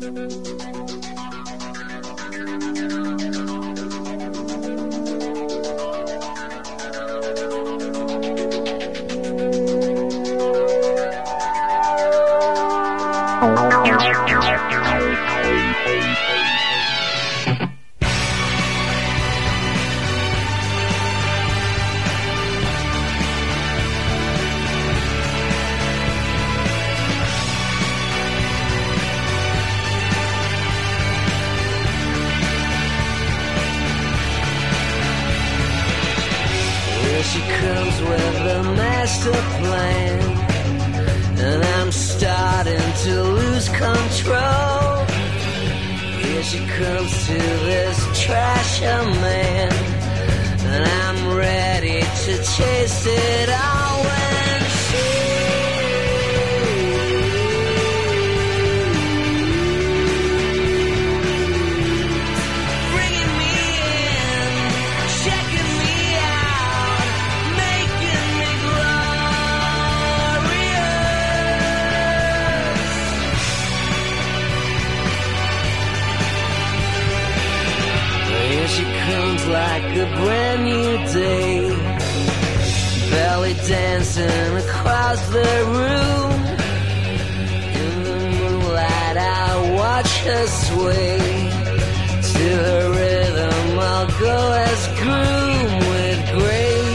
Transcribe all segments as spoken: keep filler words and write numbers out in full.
She comes with a master plan, and I'm starting to lose control. Here she comes to this trasher man, and I'm ready to chase it all when she like a brand new day, belly dancing across the room. In the moonlight I watch her sway to her rhythm. I'll go as groom with grace.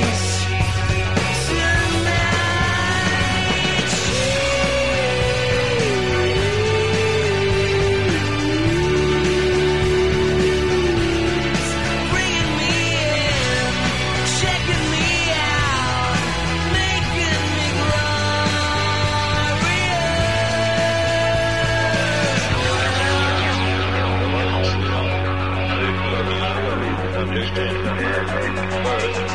Understand the